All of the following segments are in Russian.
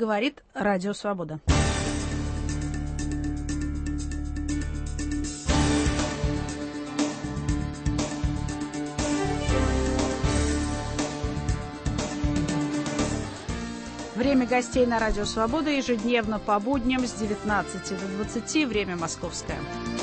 говорит Радио Свобода. Время гостей на Радио Свобода ежедневно по будням с 19 до 20, время московское.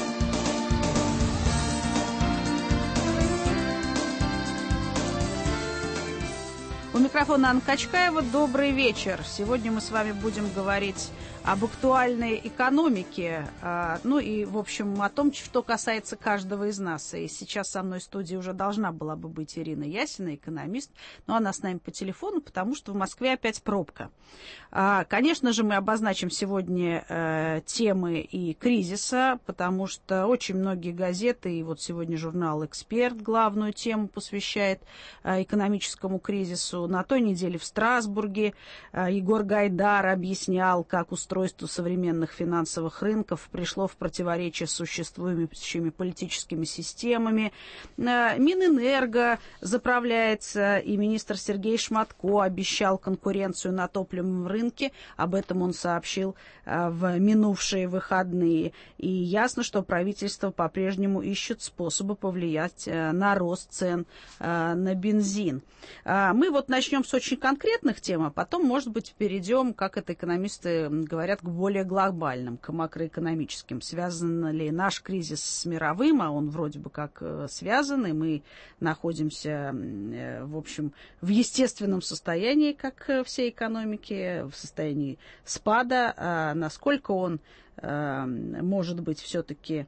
У микрофона Анна Качкаева. Добрый вечер. Сегодня мы с вами будем говорить об актуальной экономике, ну и, в общем, о том, что касается каждого из нас. И сейчас со мной в студии уже должна была бы быть Ирина Ясина, экономист, но она с нами по телефону, потому что в Москве опять пробка. Конечно же, мы обозначим сегодня темы и кризиса, потому что очень многие газеты, и вот сегодня журнал «Эксперт» главную тему посвящает экономическому кризису. На той неделе в Страсбурге Егор Гайдар объяснял, как устройство современных финансовых рынков пришло в противоречие с существующими политическими системами. Минэнерго заправляется, и министр Сергей Шматко обещал конкуренцию на топливном рынке. Об этом он сообщил в минувшие выходные. И ясно, что правительство по-прежнему ищет способы повлиять на рост цен на бензин. Мы вот начнем с очень конкретных тем, а потом, может быть, перейдем, как это экономисты говорят, к более глобальным, к макроэкономическим. Связан ли наш кризис с мировым, а он вроде бы как связан, и мы находимся, в общем, в естественном состоянии, как все экономики, в состоянии спада, а насколько он может быть все-таки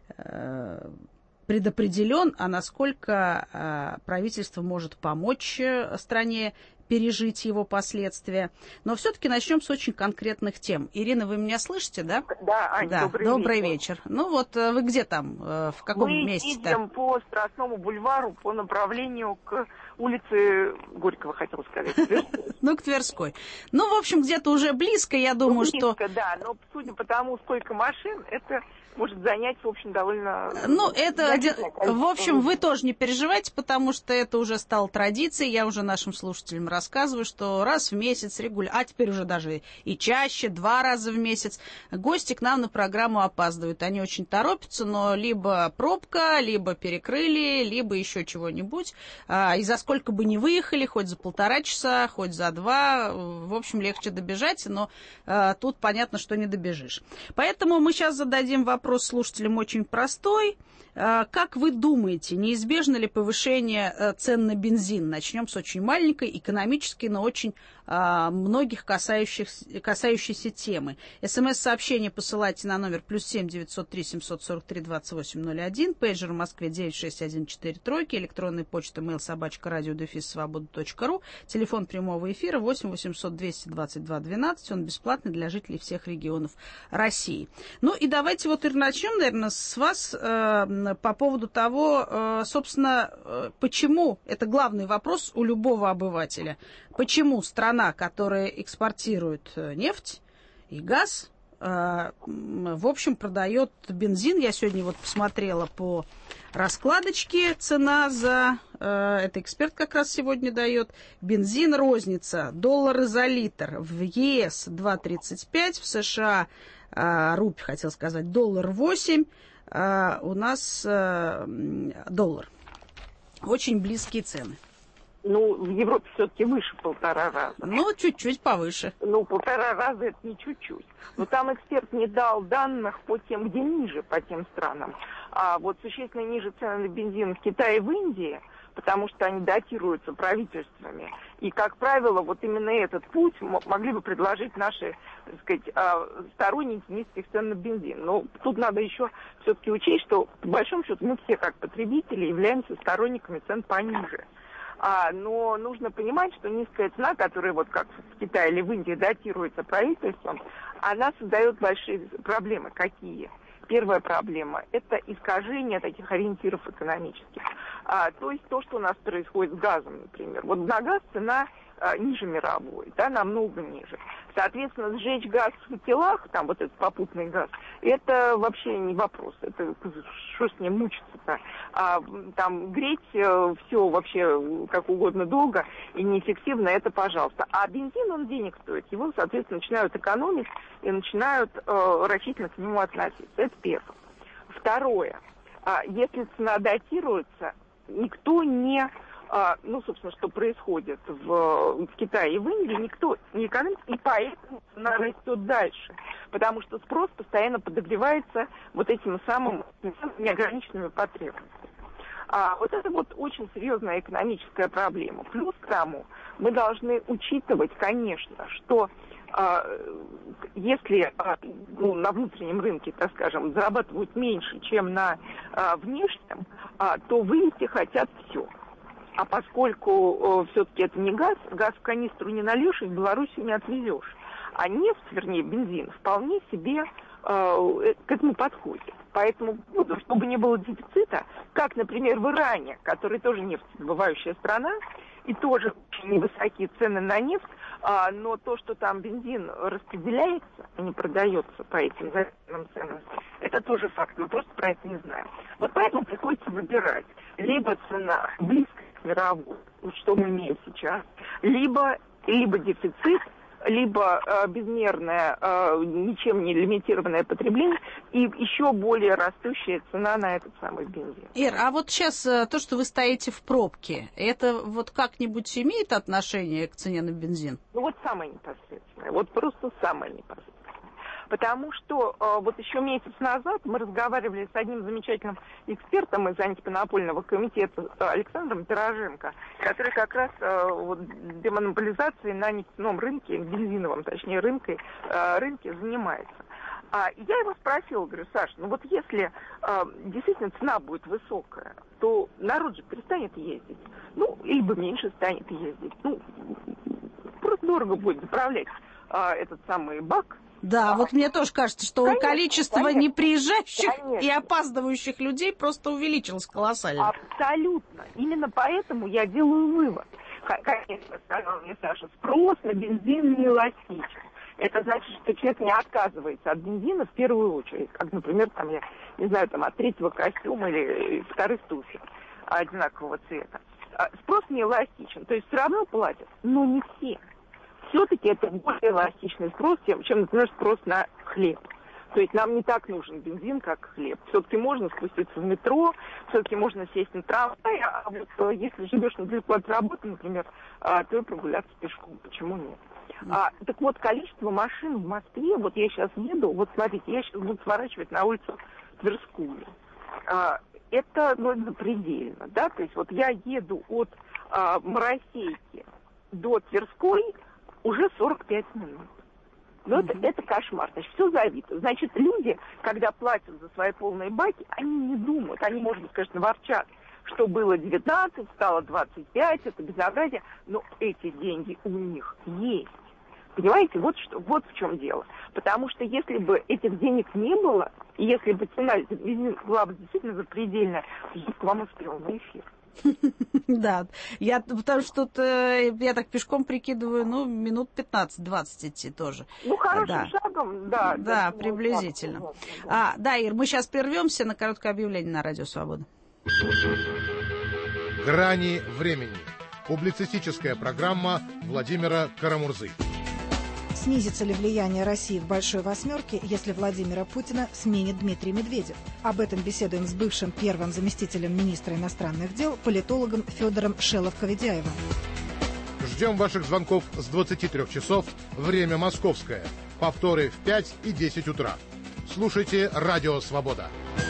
предопределен, а насколько правительство может помочь стране пережить его последствия. Но все-таки начнем с очень конкретных тем. Ирина, вы меня слышите, да? Да, Аня, да, добрый вечер. Ну вот вы где там, в каком месте-то? Мы едем по Страстному бульвару по направлению к улице Горького, хотела сказать. Ну, к Тверской. Ну, в общем, где-то уже близко, я думаю, что... Близко, да, но судя по тому, сколько машин, это может занять, в общем, довольно... Ну, это, в общем, вы тоже не переживайте, потому что это уже стало традицией. Я уже нашим слушателям рассказываю, что раз в месяц регулярно, а теперь уже даже и чаще, 2 раза в месяц, гости к нам на программу опаздывают. Они очень торопятся, но либо пробка, либо перекрыли, либо еще чего-нибудь. И за сколько бы ни выехали, хоть за 1,5 часа, хоть за 2, в общем, легче добежать, но тут понятно, что не добежишь. Поэтому мы сейчас зададим вопрос слушателям очень простой. Как вы думаете, неизбежно ли повышение цен на бензин? Начнем с очень маленькой, экономической, но очень многих касающейся темы. СМС-сообщение посылайте на номер +7 903 743 2801, пейджер в Москве 96143, электронная почта mail@radio-svoboda.ru, телефон прямого эфира 8 800 222 12, он бесплатный для жителей всех регионов России. Ну и давайте вот начнем, наверное, с вас по поводу того, собственно, почему, это главный вопрос у любого обывателя, почему страна, которая экспортирует нефть и газ, в общем, продает бензин. Я сегодня вот посмотрела по раскладочке, цена за, это эксперт как раз сегодня дает, бензин розница, $1 за литр, в ЕС 2,35, в США, рубль, хотел сказать, $8, у нас доллар. Очень близкие цены. Ну, в Европе все-таки выше 1,5 раза. Ну, чуть-чуть повыше. Ну, 1,5 раза это не чуть-чуть. Но там эксперт не дал данных по тем, где ниже, по тем странам. А вот существенно ниже цены на бензин в Китае и в Индии, потому что они датируются правительствами. И, как правило, вот именно этот путь могли бы предложить наши, так сказать, сторонники низких цен на бензин. Но тут надо еще все-таки учесть, что, по большому счету, мы все, как потребители, являемся сторонниками цен пониже. Но нужно понимать, что низкая цена, которая вот как в Китае или в Индии датируется правительством, она создает большие проблемы. Какие? Первая проблема – это искажение таких ориентиров экономических. То есть то, что у нас происходит с газом, например. Вот на газ цена ниже мировой, да, намного ниже. Соответственно, сжечь газ в фитилах, там вот этот попутный газ, это вообще не вопрос. Это что с ним мучиться-то? Там греть все вообще как угодно долго и неэффективно, это пожалуйста. А бензин, он денег стоит. Его, соответственно, начинают экономить и начинают рачительно к нему относиться. Это первое. Второе. Если цена датируется, никто не... собственно, что происходит в Китае и в Индии, никто не экономит, и поэтому цена растет дальше. Потому что спрос постоянно подогревается вот этими самыми неограниченными потребностями. Вот это вот очень серьезная экономическая проблема. Плюс к тому, мы должны учитывать, конечно, что если на внутреннем рынке, так скажем, зарабатывают меньше, чем на внешнем, то вывести хотят все. А поскольку все-таки это не газ, газ в канистру не нальешь и в Белоруссию не отвезешь. А нефть, вернее бензин, вполне себе к этому подходит. Поэтому, чтобы не было дефицита, как, например, в Иране, который тоже нефтедобывающая страна, и тоже очень невысокие цены на нефть, но то, что там бензин распределяется, а не продается по этим завышенным ценам, это тоже факт, мы просто про это не знаем. Вот поэтому приходится выбирать. Либо цена близкая к мировой, вот что мы имеем сейчас, либо дефицит, либо безмерное, ничем не лимитированное потребление и еще более растущая цена на этот самый бензин. Ир, а вот сейчас то, что вы стоите в пробке, это вот как-нибудь имеет отношение к цене на бензин? Ну вот самое непосредственное, вот просто самое непосредственное. Потому что вот еще месяц назад мы разговаривали с одним замечательным экспертом из антимонопольного комитета Александром Пироженко, который как раз демонополизацией на нефтяном рынке, бензиновом, точнее, рынке занимается. Я его спросила, говорю, Саш, ну вот если действительно цена будет высокая, то народ же перестанет ездить. Ну, либо меньше станет ездить. Ну, просто дорого будет заправлять этот самый бак. Да, вот мне тоже кажется, что количество не приезжающих и опаздывающих людей просто увеличилось колоссально. Абсолютно. Именно поэтому я делаю вывод. Конечно, сказал мне Саша, спрос на бензин не эластичен. Это значит, что человек не отказывается от бензина в первую очередь. Как, например, там, я не знаю, там, от третьего костюма или вторых туфель одинакового цвета. Спрос не эластичен. То есть все равно платят, но не все. Все-таки это более эластичный спрос, чем, например, спрос на хлеб. То есть нам не так нужен бензин, как хлеб. Все-таки можно спуститься в метро, все-таки можно сесть на трамвай, а вот если живешь недалеко от работы, например, то и прогуляться пешком. Почему нет? Так вот, количество машин в Москве, вот я сейчас еду, вот смотрите, я сейчас буду сворачивать на улицу Тверскую. Это запредельно, да, то есть вот я еду от Моросейки до Тверской уже 45 минут. Но это кошмар. Значит, все завито. Значит, люди, когда платят за свои полные баки, они не думают. Они, может быть, конечно, ворчат, что было 19, стало 25, это безобразие. Но эти деньги у них есть. Понимаете, вот в чем дело. Потому что если бы этих денег не было, и если бы цена была бы действительно запредельная, я к вам успела на эфир. Да, потому что тут, я так пешком прикидываю, минут 15-20 идти тоже. Хорошим шагом, да. Да, приблизительно. Да, Ир, мы сейчас прервемся на короткое объявление на Радио Свобода. Грани времени. Публицистическая программа Владимира Карамурзы. Снизится ли влияние России в Большой Восьмерке, если Владимира Путина сменит Дмитрий Медведев? Об этом беседуем с бывшим первым заместителем министра иностранных дел, политологом Федором Шеловко-Ведяевым. Ждем ваших звонков с 23 часов, время московское. Повторы в 5 и 10 утра. Слушайте Радио Свобода.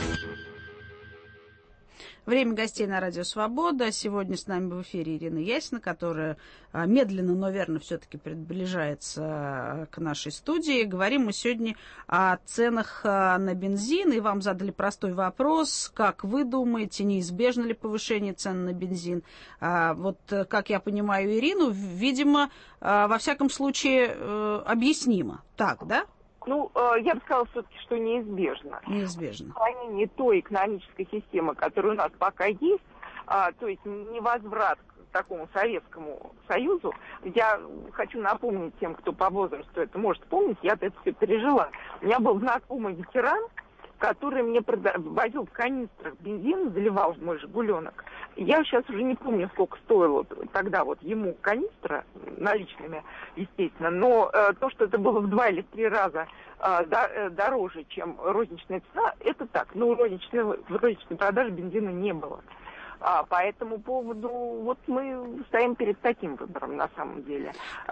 Время гостей на Радио Свобода. Сегодня с нами в эфире Ирина Ясина, которая медленно, но верно все-таки приближается к нашей студии. Говорим мы сегодня о ценах на бензин. И вам задали простой вопрос. Как вы думаете, неизбежно ли повышение цен на бензин? Вот, как я понимаю Ирину, видимо, во всяком случае, объяснимо. Так, да? Я бы сказала все-таки, что неизбежно. Неизбежно. Сохранение той экономической системы, которая у нас пока есть, то есть невозврат такому Советскому Союзу. Я хочу напомнить тем, кто по возрасту это может помнить, я это все пережила. У меня был знакомый ветеран, который мне возил в канистрах бензин, заливал в мой «Жигуленок». Я сейчас уже не помню, сколько стоило тогда вот ему канистра, наличными, естественно, но то, что это было в 2 или 3 раза дороже, чем розничная цена, это так. Ну, в розничной продаже бензина не было. По этому поводу вот мы стоим перед таким выбором на самом деле.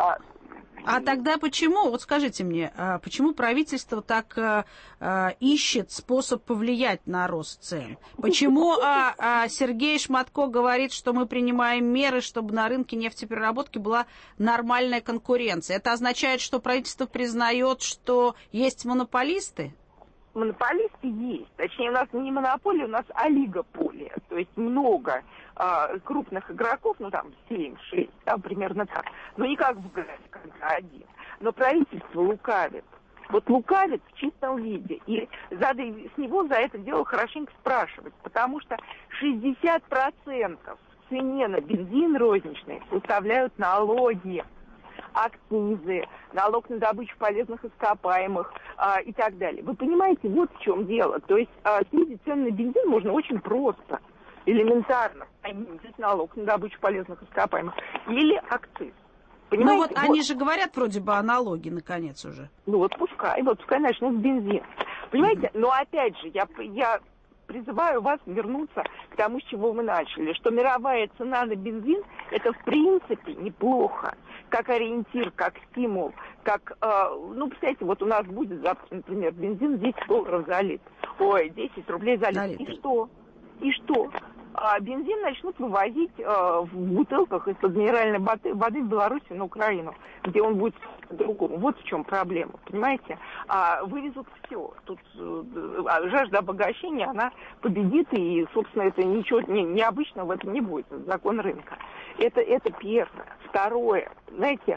А тогда почему, вот скажите мне, почему правительство так ищет способ повлиять на рост цен? Почему Сергей Шматко говорит, что мы принимаем меры, чтобы на рынке нефтепереработки была нормальная конкуренция? Это означает, что правительство признает, что есть монополисты? Монополисты есть. Точнее, у нас не монополия, у нас олигополия. То есть много крупных игроков, ну там 7-6, да, примерно так. Но не как в ГЭС, когда один. Но правительство лукавит. Вот лукавит в чистом виде. И с него за это дело хорошенько спрашивать. Потому что 60% в цене на бензин розничный составляют налоги, акцизы, налог на добычу полезных ископаемых и так далее. Вы понимаете, вот в чем дело. То есть снизить цены на бензин можно очень просто, элементарно. Снизить налог на добычу полезных ископаемых или акциз. Понимаете? Ну вот они же говорят вроде бы о налоге, наконец, уже. Ну вот пускай начнут с бензина. Понимаете, но опять же, я призываю вас вернуться к тому, с чего мы начали, что мировая цена на бензин – это в принципе неплохо, как ориентир, как стимул, как, представьте, вот у нас будет завтра, например, бензин $10 за литр, 10 рублей за литр, и что? Бензин начнут вывозить в бутылках из-под минеральной воды в Белоруссию на Украину, где он будет по-другому. Вот в чем проблема, понимаете? Вывезут все. Тут жажда обогащения, она победит, и, собственно, это ничего необычного в этом не будет. Закон рынка. Это первое. Второе. Знаете,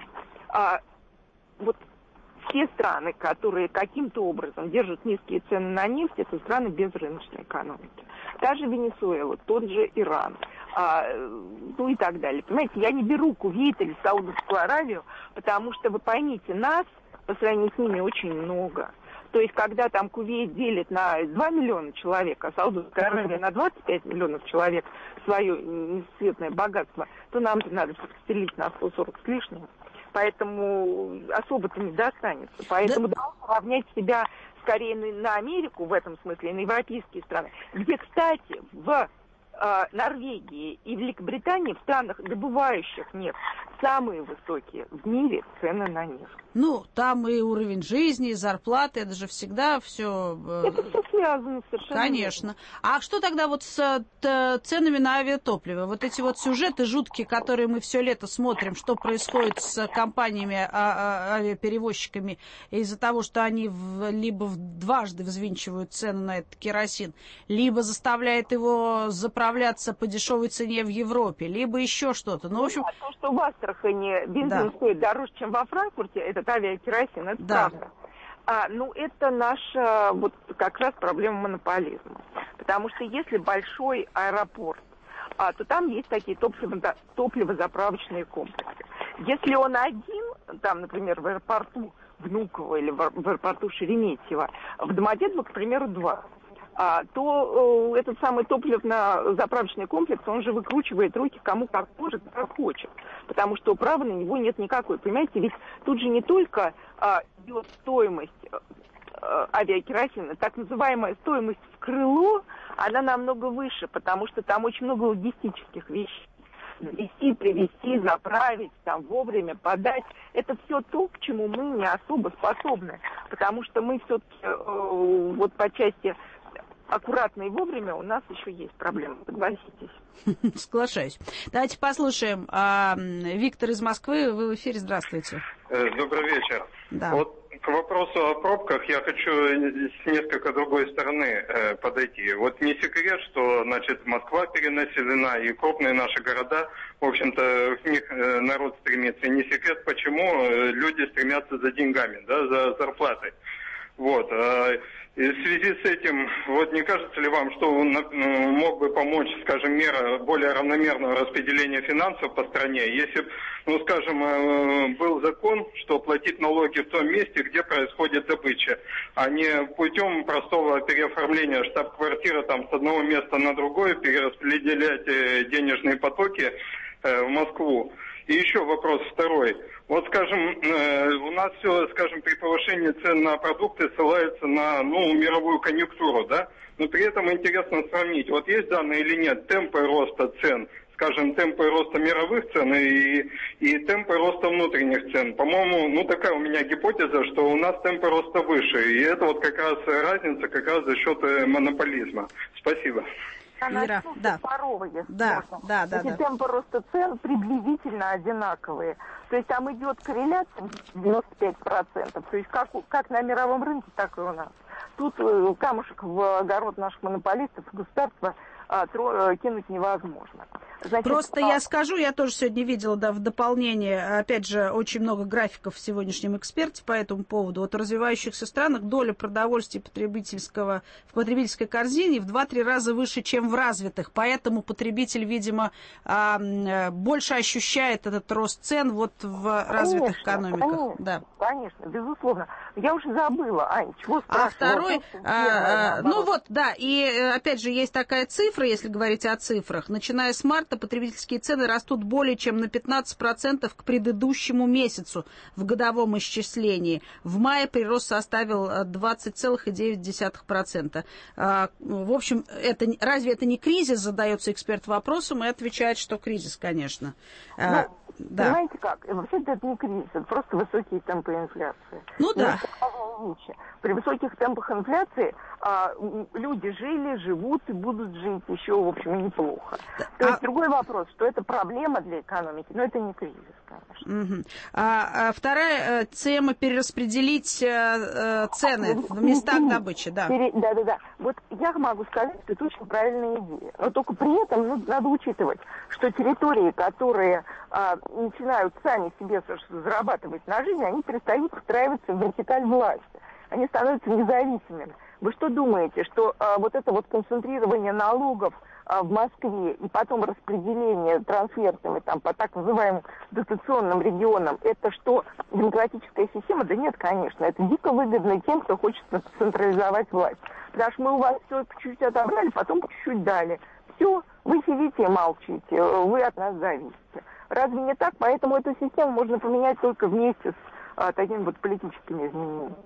вот все страны, которые каким-то образом держат низкие цены на нефть, это страны без рыночной экономики. Та же Венесуэла, тот же Иран, и так далее. Понимаете, я не беру Кувейт или Саудовскую Аравию, потому что, вы поймите, нас по сравнению с ними очень много. То есть, когда там Кувейт делит на 2 миллиона человек, а Саудовская Аравия на 25 миллионов человек свое несусветное богатство, то нам-то надо распределить на 140 с лишним. Поэтому особо-то не достанется. Поэтому должны равнять себя скорее на Америку в этом смысле, на европейские страны, где, кстати, в Норвегии и Великобритании, в странах, добывающих нефть, самые высокие в мире цены на нефть. Ну, там и уровень жизни, и зарплаты, это же всегда все... Это все связано совершенно. Конечно. Верно. А что тогда вот с ценами на авиатопливо? Вот эти вот сюжеты жуткие, которые мы все лето смотрим, что происходит с компаниями, авиаперевозчиками, из-за того, что они либо дважды взвинчивают цену на этот керосин, либо заставляют его заправляться по дешевой цене в Европе, либо еще что-то. Ну, в общем... То, что в Астрахани бензин стоит дороже, чем во Франкфурте, этот авиакеросин, это правда. Это наша вот как раз проблема монополизма. Потому что если большой аэропорт, то там есть такие топливозаправочные комплексы. Если он один, там, например, в аэропорту Внуково или в аэропорту Шереметьево, в Домодедово, к примеру, 2, то этот самый топливно-заправочный комплекс, он же выкручивает руки кому как может, как хочет. Потому что права на него нет никакой. Понимаете, ведь тут же не только идет стоимость авиакеросина, так называемая стоимость в крыло, она намного выше, потому что там очень много логистических вещей. Везти, привезти, заправить, там вовремя подать. Это все то, к чему мы не особо способны. Потому что мы все-таки вот по части аккуратно и вовремя у нас еще есть проблемы, согласитесь. Соглашаюсь. Давайте послушаем. Виктор из Москвы, вы в эфире, здравствуйте. Добрый вечер. Да. Вот к вопросу о пробках я хочу с несколько другой стороны подойти. Вот не секрет, что, значит, Москва перенаселена и крупные наши города, в общем-то, в них народ стремится. И не секрет, почему люди стремятся за деньгами, да, за зарплатой. Вот. И в связи с этим, вот не кажется ли вам, что он мог бы помочь, скажем, мера более равномерного распределения финансов по стране, если бы, ну, скажем, был закон, что платить налоги в том месте, где происходит добыча, а не путем простого переоформления штаб-квартиры там с одного места на другое, перераспределять денежные потоки в Москву. И еще вопрос второй. Вот, скажем, у нас все, скажем, при повышении цен на продукты ссылается на, мировую конъюнктуру, да? Но при этом интересно сравнить, вот есть данные или нет, темпы роста цен, скажем, темпы роста мировых цен и темпы роста внутренних цен. По-моему, такая у меня гипотеза, что у нас темпы роста выше. И это вот как раз разница как раз за счет монополизма. Спасибо. Ира, да. Эти темпы роста цен приблизительно одинаковые. То есть там идет корреляция 95%. То есть как на мировом рынке, так и у нас. Тут камушек в огород наших монополистов, государства кинуть невозможно. Значит, просто я скажу, я тоже сегодня видела, в дополнение, опять же, очень много графиков в сегодняшнем эксперте по этому поводу. Вот в развивающихся странах доля продовольствия в потребительской корзине в 2-3 раза выше, чем в развитых. Поэтому потребитель, видимо, больше ощущает этот рост цен вот в развитых экономиках. Конечно, безусловно. Я уже забыла, Ань, чего спрашивала? А второй, и опять же, есть такая цифра, если говорить о цифрах. Начиная с марта потребительские цены растут более чем на 15% к предыдущему месяцу в годовом исчислении. В мае прирост составил 20,9%. В общем, разве это не кризис, задается эксперт вопросом, и отвечает, что кризис, конечно. Понимаете как? Вообще-то это не кризис, это просто высокие темпы инфляции. При высоких темпах инфляции люди жили, живут и будут жить еще, в общем, неплохо. То есть другой вопрос, что это проблема для экономики, но это не кризис, конечно. Вторая тема — перераспределить цены в местах добычи. Да. Вот я могу сказать, что это очень правильная идея. Но только при этом надо учитывать, что территории, которые начинают сами себе зарабатывать на жизнь, они перестают встраиваться в вертикаль власти. Они становятся независимыми. Вы что думаете, что вот это вот концентрирование налогов в Москве и потом распределение трансфертами по так называемым дотационным регионам, это что, демократическая система? Да нет, конечно. Это дико выгодно тем, кто хочет централизовать власть. Потому что мы у вас все по чуть-чуть отобрали, потом по чуть-чуть дали. Все, вы сидите и молчите, вы от нас зависите. Разве не так? Поэтому эту систему можно поменять только вместе с такими вот политическими изменениями.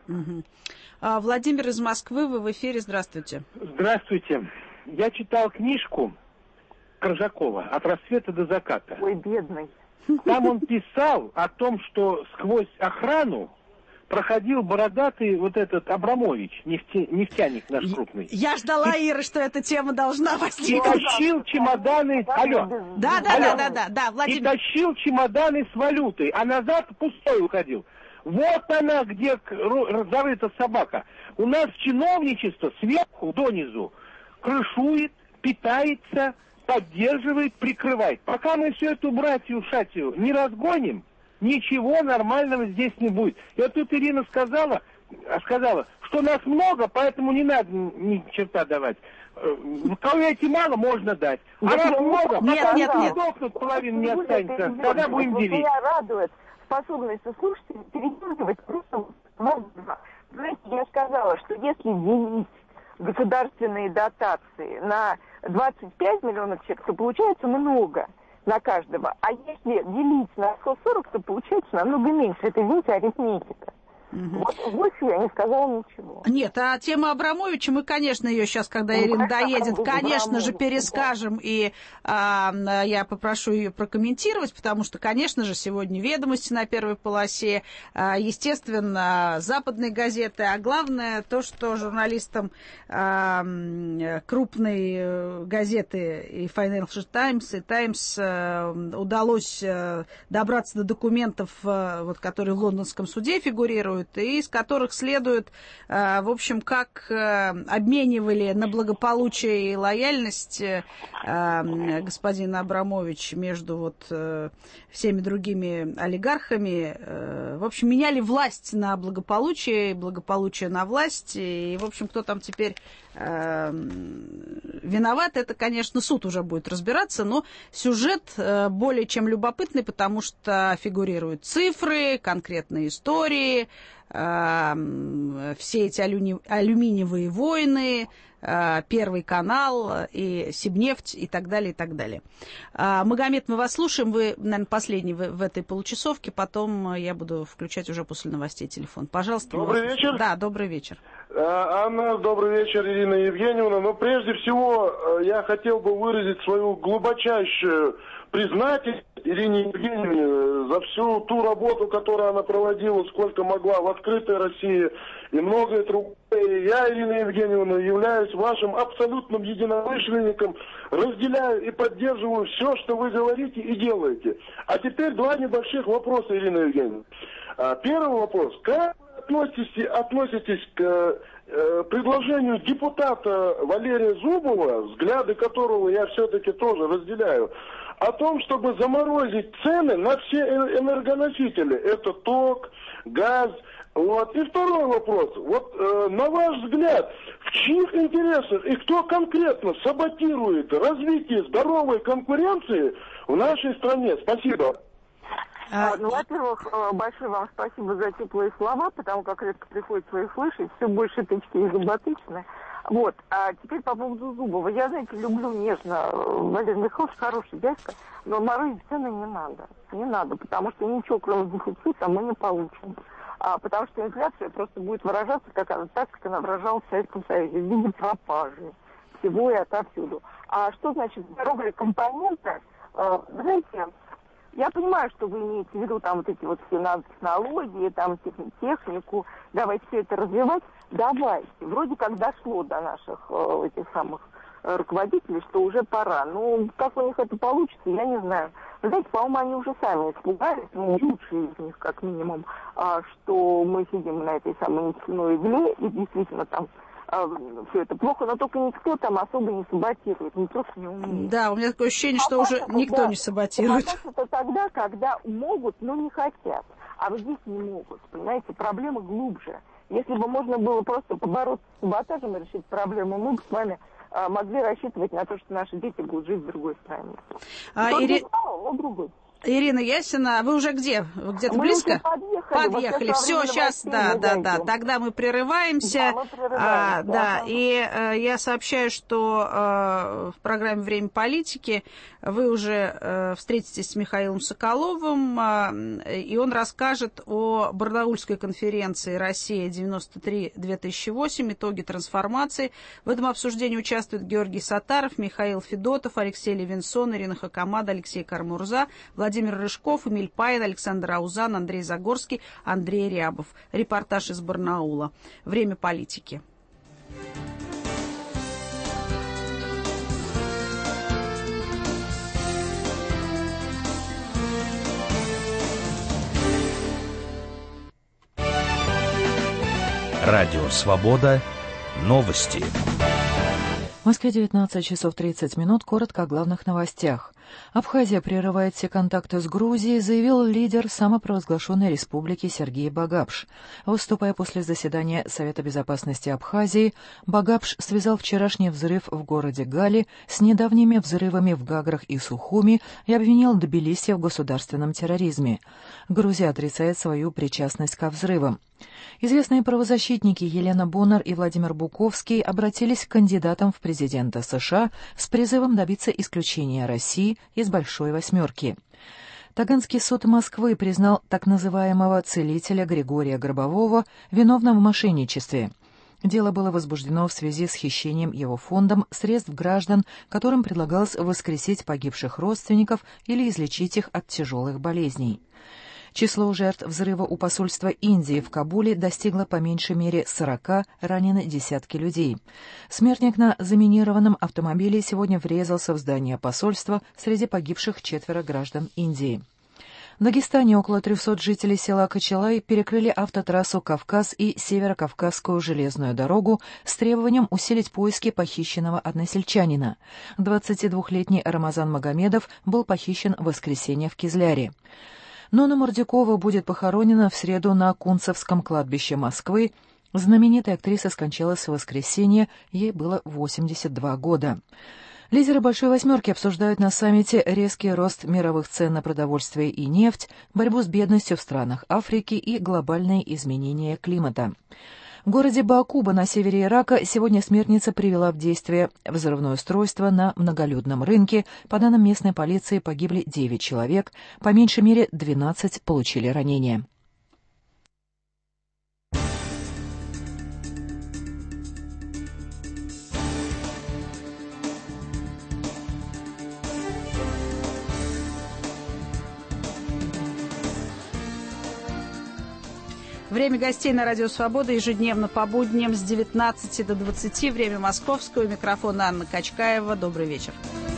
Владимир из Москвы, вы в эфире, здравствуйте. Здравствуйте. Я читал книжку Коржакова «От рассвета до заката». Ой, бедный. Там он писал о том, что сквозь охрану проходил бородатый вот этот Абрамович, нефтяник наш крупный. Я ждала, Ира, что эта тема должна возникнуть. И тащил чемоданы... Алло. Да, Владимир. И тащил чемоданы с валютой, а назад пустой уходил. Вот она, где зарыта собака. У нас чиновничество сверху донизу крышует, питается, поддерживает, прикрывает. Пока мы всю эту братью-шатью не разгоним, ничего нормального здесь не будет. И вот тут Ирина сказала, что нас много, поэтому не надо ни черта давать. Кого эти мало, можно дать. А раз много, пока не сдохнут, половина не останется. Тогда будем делить. Меня радует способность слушателей передергивать просто возможно. Знаете, я сказала, что если делить государственные дотации на 25 миллионов человек, то получается много на каждого. А если делить на 140, то получается намного меньше. Это, видите, арифметика. Вот больше я не сказала ничего. Нет, а тема Абрамовича, мы, конечно, ее сейчас, когда Ирина доедет, конечно же, перескажем, и я попрошу ее прокомментировать, потому что, конечно же, сегодня «Ведомости» на первой полосе, естественно, западные газеты, а главное то, что журналистам крупной газеты и Financial Times, и Times удалось добраться до документов, которые в лондонском суде фигурируют, и из которых следует, в общем, как обменивали на благополучие и лояльность господин Абрамович между всеми другими олигархами в общем, меняли власть на благополучие, благополучие на власть. И, в общем, кто там теперь виноват, это, конечно, суд уже будет разбираться, но сюжет более чем любопытный, потому что фигурируют цифры, конкретные истории, все эти алюминиевые войны, Первый канал и Сибнефть и так далее, и так далее. Магомед, мы вас слушаем. Вы, наверное, последний в этой получасовке. Потом я буду включать уже после новостей телефон. Пожалуйста. Добрый вечер. Да, добрый вечер. Анна, добрый вечер, Ирина Евгеньевна. Но прежде всего я хотел бы выразить свою глубочайшую признательность Ирине Евгеньевне за всю ту работу, которую она проводила, сколько могла в «Открытой России» и многое другое. Я, Ирина Евгеньевна, являюсь вашим абсолютным единомышленником, разделяю и поддерживаю все, что вы говорите и делаете. А теперь два небольших вопроса, Ирина Евгеньевна. Первый вопрос. Как вы относитесь к предложению депутата Валерия Зубова, взгляды которого я все-таки тоже разделяю, о том, чтобы заморозить цены на все энергоносители. Это ток, газ. Вот. И второй вопрос. Вот на ваш взгляд, в чьих интересах и кто конкретно саботирует развитие здоровой конкуренции в нашей стране? Спасибо. Ну, во-первых, большое вам спасибо за теплые слова, потому как редко приходится их слышать, все больше тычки и зуботычные. Вот, а теперь по поводу Зубова. Я, знаете, люблю нежно Валерий Михайлович, хороший дядька, но морозить цены не надо. Не надо, потому что ничего, кроме дефицита, мы не получим. Потому что инфляция просто будет выражаться, так, как она выражалась в Советском Союзе, в виде пропажи всего и отовсюду. А что значит здоровые компоненты? Знаете, я понимаю, что вы имеете в виду там вот эти вот все технологии, там технику, давайте все это развивать. Давайте. Вроде как дошло до наших этих самых руководителей, что уже пора. Ну, как у них это получится, я не знаю. Вы знаете, по-моему, они уже сами испугались, ну, лучшие из них, как минимум, что мы сидим на этой самой нефтяной игле, и действительно там все это плохо, но только никто там особо не саботирует, никто не умеет. Да, у меня такое ощущение, что уже никто не саботирует. Это тогда, когда могут, но не хотят. А вот здесь не могут, понимаете, проблема глубже. Если бы можно было просто побороться с саботажем и решить проблему, мы бы с вами могли рассчитывать на то, что наши дети будут жить в другой стране. Ирина Ясина, вы уже где? Где-то мы близко? Подъехали. Все, сейчас, да. Тогда мы прерываемся. Да, и я сообщаю, что в программе «Время политики» вы уже встретитесь с Михаилом Соколовым, и он расскажет о Барнаульской конференции «Россия-93-2008. Итоги трансформации». В этом обсуждении участвуют Георгий Саттаров, Михаил Федотов, Алексей Левинсон, Ирина Хакамада, Алексей Кармурза, Владимир Рыжков, Эмиль Паин, Александр Аузан, Андрей Загорский, Андрей Рябов. Репортаж из Барнаула. Время политики. Радио «Свобода». Новости. В Москве 19 часов 30 минут. Коротко о главных новостях. Абхазия прерывает все контакты с Грузией, заявил лидер самопровозглашенной республики Сергей Багапш. Выступая после заседания Совета безопасности Абхазии, Багапш связал вчерашний взрыв в городе Гали с недавними взрывами в Гаграх и Сухуми и обвинил Тбилиси в государственном терроризме. Грузия отрицает свою причастность ко взрывам. Известные правозащитники Елена Боннер и Владимир Буковский обратились к кандидатам в президенты США с призывом добиться исключения России из «Большой восьмерки». Таганский суд Москвы признал так называемого целителя Григория Гробового виновным в мошенничестве. Дело было возбуждено в связи с хищением его фондом средств граждан, которым предлагалось воскресить погибших родственников или излечить их от тяжелых болезней. Число жертв взрыва у посольства Индии в Кабуле достигло по меньшей мере 40, ранены десятки людей. Смертник на заминированном автомобиле сегодня врезался в здание посольства, среди погибших 4 граждан Индии. В Дагестане около 300 жителей села Кочалай перекрыли автотрассу «Кавказ» и Северо-Кавказскую железную дорогу с требованием усилить поиски похищенного односельчанина. 22-летний Рамазан Магомедов был похищен в воскресенье в Кизляре. Нонна Мордюкова будет похоронена в среду на Кунцевском кладбище Москвы. Знаменитая актриса скончалась в воскресенье, ей было 82 года. Лидеры «Большой восьмерки» обсуждают на саммите резкий рост мировых цен на продовольствие и нефть, борьбу с бедностью в странах Африки и глобальные изменения климата. В городе Баакуба на севере Ирака сегодня смертница привела в действие взрывное устройство на многолюдном рынке. По данным местной полиции, погибли 9 человек, по меньшей мере 12 получили ранения. Время гостей на Радио Свобода ежедневно по будням с 19 до 20. Время московского. Микрофон Анна Качкаева. Добрый вечер.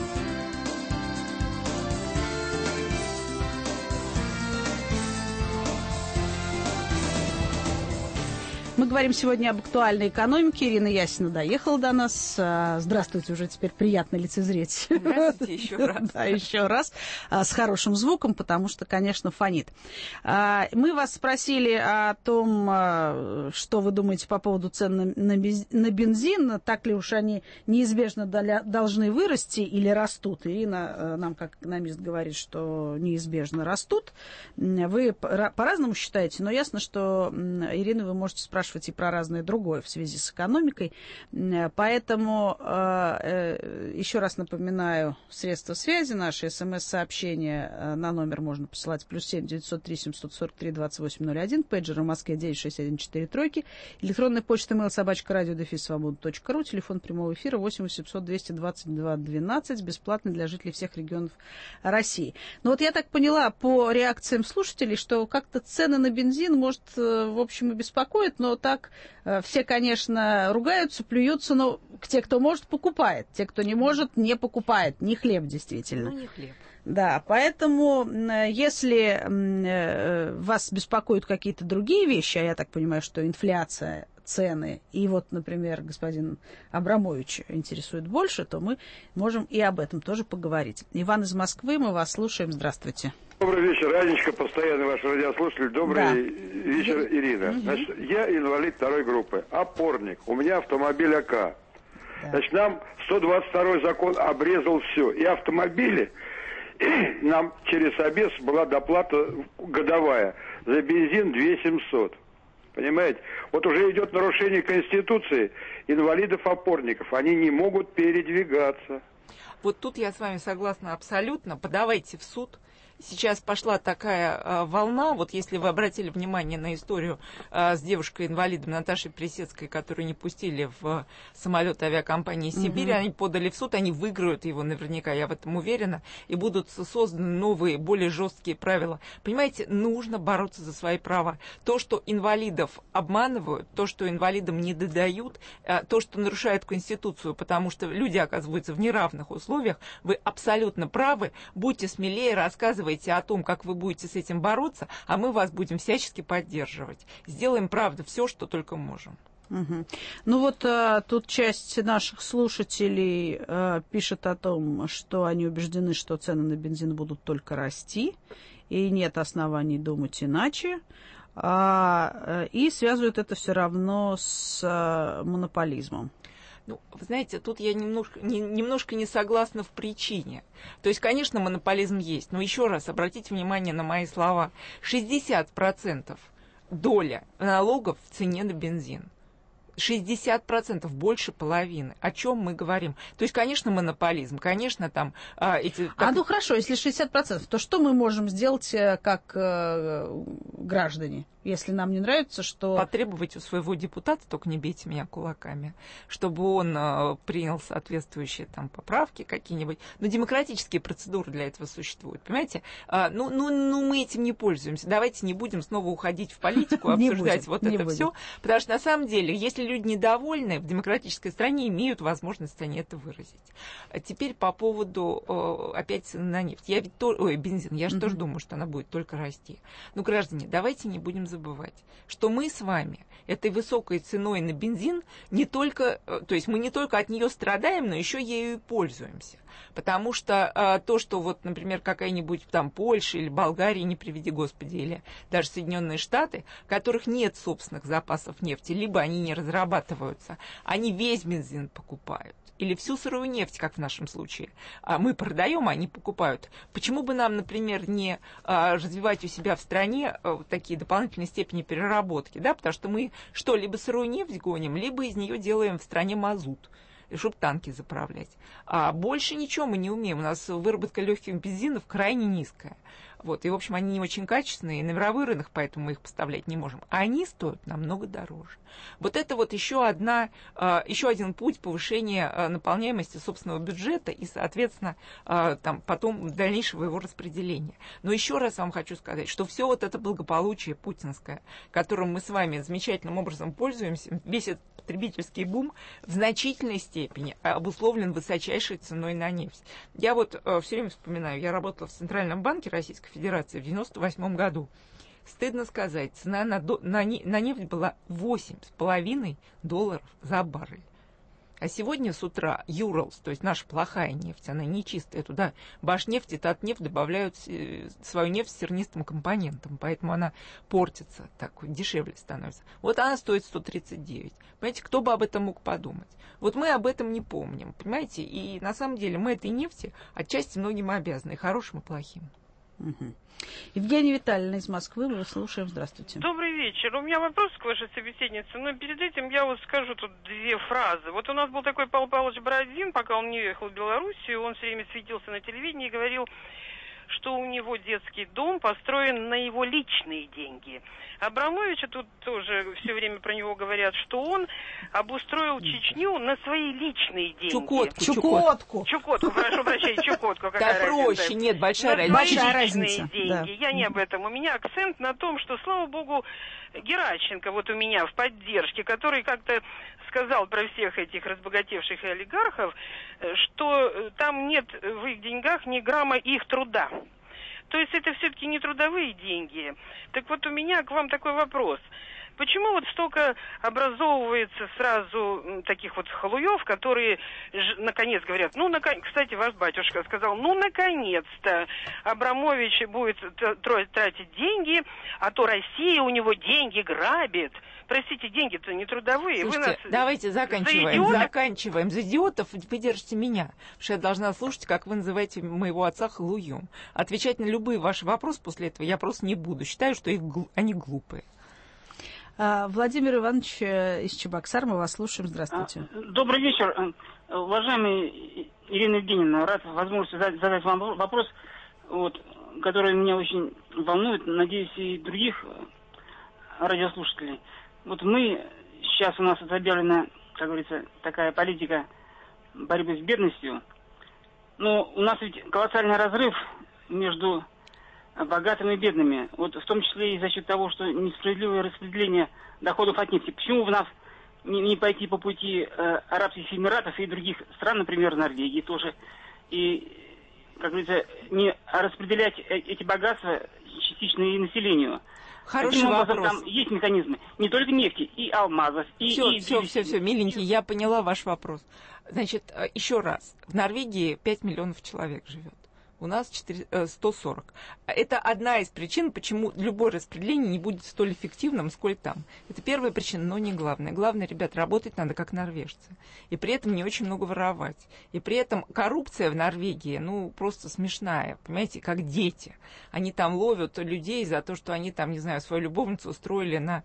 Мы говорим сегодня об актуальной экономике. Ирина Ясина доехала до нас. Здравствуйте, уже теперь приятно лицезреть. Здравствуйте еще раз. Да, еще раз. С хорошим звуком, потому что, конечно, фонит. Мы вас спросили о том, что вы думаете по поводу цен на бензин. Так ли уж они неизбежно должны вырасти или растут? Ирина нам, как экономист, говорит, что неизбежно растут. Вы по-разному считаете, но ясно, что, Ирина, вы можете спрашивать и про разное другое в связи с экономикой. Поэтому еще раз напоминаю средства связи наши. СМС-сообщения на номер можно посылать +7 903 743 2801, пейджер в Москве 96143, электронная почта mail@radio-свобода.ру, телефон прямого эфира 8 800 222 12, бесплатный для жителей всех регионов России. Но вот я так поняла по реакциям слушателей, что как-то цены на бензин, может, в общем, и беспокоят, но так все, конечно, ругаются, плюются, но те, кто может, покупает. Те, кто не может, не покупает. Не хлеб, действительно. Ну, не хлеб. Да, поэтому, если вас беспокоят какие-то другие вещи, а я так понимаю, что инфляция, цены, и вот, например, господин Абрамович интересует больше, то мы можем и об этом тоже поговорить. Иван из Москвы, мы вас слушаем. Здравствуйте. Добрый вечер, Анечка, постоянный ваш радиослушатель. Добрый вечер, Ирина. Значит, я инвалид второй группы, опорник. У меня автомобиль АК. Да. Значит, нам 122 закон обрезал все. И автомобили, нам через обез была доплата годовая. За бензин 2700. Понимаете? Вот уже идет нарушение Конституции инвалидов-опорников. Они не могут передвигаться. Вот тут я с вами согласна абсолютно. Подавайте в суд. Сейчас пошла такая волна, вот если вы обратили внимание на историю с девушкой-инвалидом Наташей Присецкой, которую не пустили в самолет авиакомпании «Сибирь», они подали в суд, они выиграют его наверняка, я в этом уверена, и будут созданы новые, более жесткие правила. Понимаете, нужно бороться за свои права. То, что инвалидов обманывают, то, что инвалидам не додают, то, что нарушает Конституцию, потому что люди оказываются в неравных условиях, вы абсолютно правы, будьте смелее, рассказывайте о том, как вы будете с этим бороться, а мы вас будем всячески поддерживать. Сделаем, правда, все, что только можем. Угу. Ну вот тут часть наших слушателей пишет о том, что они убеждены, что цены на бензин будут только расти, и нет оснований думать иначе, и связывают это все равно с монополизмом. Ну, вы знаете, тут я немножко не согласна в причине. То есть, конечно, монополизм есть, но еще раз обратите внимание на мои слова. 60% доля налогов в цене на бензин. 60%, больше половины. О чем мы говорим? То есть, конечно, монополизм, конечно, там эти... ну хорошо, если 60%, то что мы можем сделать как граждане? Если нам не нравится, что... Потребовать у своего депутата, только не бейте меня кулаками, чтобы он принял соответствующие там поправки какие-нибудь. Но демократические процедуры для этого существуют, понимаете? Ну, мы этим не пользуемся. Давайте не будем снова уходить в политику, обсуждать вот это все. Потому что, на самом деле, если люди недовольны, в демократической стране имеют возможность они это выразить. А теперь по поводу опять цены на нефть. Бензин. Я же тоже думаю, что она будет только расти. Но, граждане, давайте не будем забывать, что мы с вами этой высокой ценой на бензин не только, то есть мы не только от нее страдаем, но еще ею и пользуемся. Потому что то, что вот, например, какая-нибудь там Польша или Болгария, не приведи Господи, или даже Соединенные Штаты, у которых нет собственных запасов нефти, либо они не разрабатываются, они весь бензин покупают. Или всю сырую нефть, как в нашем случае. Мы продаем, а они покупают. Почему бы нам, например, не развивать у себя в стране такие дополнительные степени переработки? Да? Потому что мы что, либо сырую нефть гоним, либо из нее делаем в стране мазут, чтобы танки заправлять. А больше ничего мы не умеем. У нас выработка легких бензинов крайне низкая. Вот. И, в общем, они не очень качественные, и на мировой рынок, поэтому мы их поставлять не можем. А они стоят намного дороже. Вот это вот еще один путь повышения наполняемости собственного бюджета и, соответственно, там, потом дальнейшего его распределения. Но еще раз вам хочу сказать, что все вот это благополучие путинское, которым мы с вами замечательным образом пользуемся, весь этот потребительский бум в значительной степени обусловлен высочайшей ценой на нефть. Я вот все время вспоминаю, я работала в Центральном банке Российской Федерации в 1998 году. Стыдно сказать, цена на нефть была $8,5 за баррель. А сегодня с утра Юралс, то есть наша плохая нефть, она не чистая, туда Башнефть и Татнефть добавляют свою нефть с сернистым компонентом, поэтому она портится, так дешевле становится. Вот она стоит 139. Понимаете, кто бы об этом мог подумать? Вот мы об этом не помним, понимаете? И на самом деле мы этой нефти отчасти многим обязаны, и хорошим, и плохим. Угу. Евгения Витальевна из Москвы, мы вас слушаем. Здравствуйте. Добрый вечер. У меня вопрос к вашей собеседнице, но перед этим я вот скажу тут две фразы. Вот у нас был такой Павел Павлович Бородин, пока он не ехал в Белоруссию, он все время светился на телевидении и говорил, что у него детский дом построен на его личные деньги. Абрамовича тут тоже все время про него говорят, что он обустроил Чечню на свои личные деньги. Чукотку, прошу прощения, Чукотку. Да проще, нет, большая разница. Большая разница. Деньги. Да. Я не об этом. У меня акцент на том, что, слава богу, Геращенко вот у меня в поддержке, который как-то сказал про всех этих разбогатевших олигархов, что там нет в их деньгах ни грамма их труда. То есть это все-таки не трудовые деньги. Так вот у меня к вам такой вопрос. Почему вот столько образовывается сразу таких вот халуев, которые наконец говорят, кстати, ваш батюшка сказал, наконец-то Абрамович будет тратить деньги, а то Россия у него деньги грабит. Простите, деньги-то не трудовые. Слушайте, давайте заканчиваем. За идиотов вы держите меня, потому что я должна слушать, как вы называете моего отца халуем. Отвечать на любые ваши вопросы после этого я просто не буду. Считаю, что они глупые. Владимир Иванович из Чебоксар, мы вас слушаем. Здравствуйте. Добрый вечер. Уважаемая Ирина Евгеньевна, рад возможности задать вам вопрос, который меня очень волнует, надеюсь, и других радиослушателей. Вот сейчас у нас объявлена, как говорится, такая политика борьбы с бедностью, но у нас ведь колоссальный разрыв между богатыми и бедными, вот в том числе и за счет того, что несправедливое распределение доходов от нефти. Почему у нас не пойти по пути Арабских Эмиратов и других стран, например, Норвегии тоже, и, как говорится, не распределять эти богатства частично и населению? Хороший вопрос. Там есть механизмы не только нефти, и алмазов, Все, миленький, я поняла ваш вопрос. Значит, еще раз. В Норвегии 5 миллионов человек живет. У нас 140. Это одна из причин, почему любое распределение не будет столь эффективным, сколь там. Это первая причина, но не главная. Главное, ребят, работать надо как норвежцы. И при этом не очень много воровать. И при этом коррупция в Норвегии, просто смешная. Понимаете, как дети. Они там ловят людей за то, что они там, не знаю, свою любовницу устроили на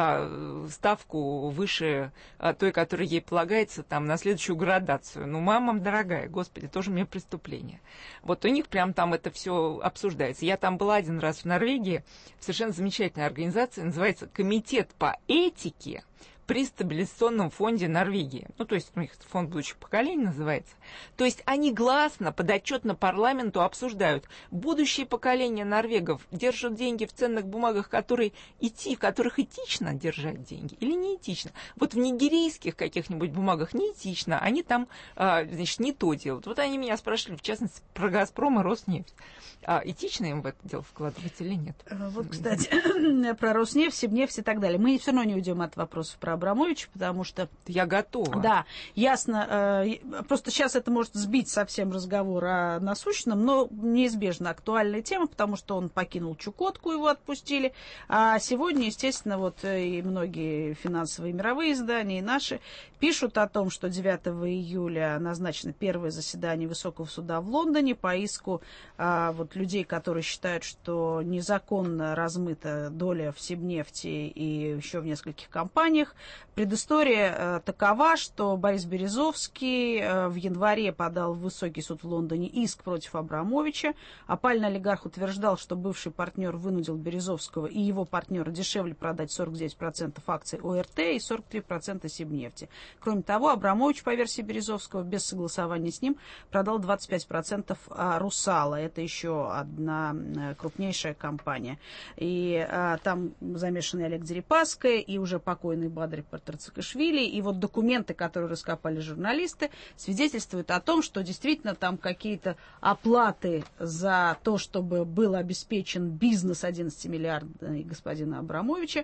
ставку выше той, которая ей полагается, там, на следующую градацию. Мама дорогая, господи, тоже мне преступление. Вот у них прям там это все обсуждается. Я там была один раз в Норвегии, в совершенно замечательной организации, называется Комитет по этике при стабилизационном фонде Норвегии. Ну, то есть у них фонд будущих поколений называется. То есть они гласно, подотчетно парламенту обсуждают. Будущие поколения норвегов держат деньги в ценных бумагах, в которых этично держать деньги или не этично. Вот в нигерийских каких-нибудь бумагах не этично, они там, значит, не то делают. Вот они меня спрашивали, в частности, про «Газпром» и «Роснефть». Этично им в это дело вкладывать или нет? Вот, кстати, про «Роснефть», «Сибнефть» и так далее. Мы все равно не уйдем от вопросов про Абрамовича, потому что... Я готова. Да, ясно. Просто сейчас это может сбить совсем разговор о насущном, но неизбежно актуальная тема, потому что он покинул Чукотку, его отпустили. А сегодня, естественно, вот и многие финансовые мировые издания, и наши, пишут о том, что 9 июля назначено первое заседание Высокого суда в Лондоне по иску вот людей, которые считают, что незаконно размыта доля в Сибнефти и еще в нескольких компаниях. Предыстория такова, что Борис Березовский в январе подал в Высокий суд в Лондоне иск против Абрамовича. Опальный олигарх утверждал, что бывший партнер вынудил Березовского и его партнера дешевле продать 49% акций ОРТ и 43% Сибнефти. Кроме того, Абрамович, по версии Березовского, без согласования с ним продал 25% Русала. Это еще одна крупнейшая компания. И там замешаны Олег Дерипаска и уже покойный Бадрик Тарцикашвили. И вот документы, которые раскопали журналисты, свидетельствуют о том, что действительно там какие-то оплаты за то, чтобы был обеспечен бизнес 11 миллиардов господина Абрамовича,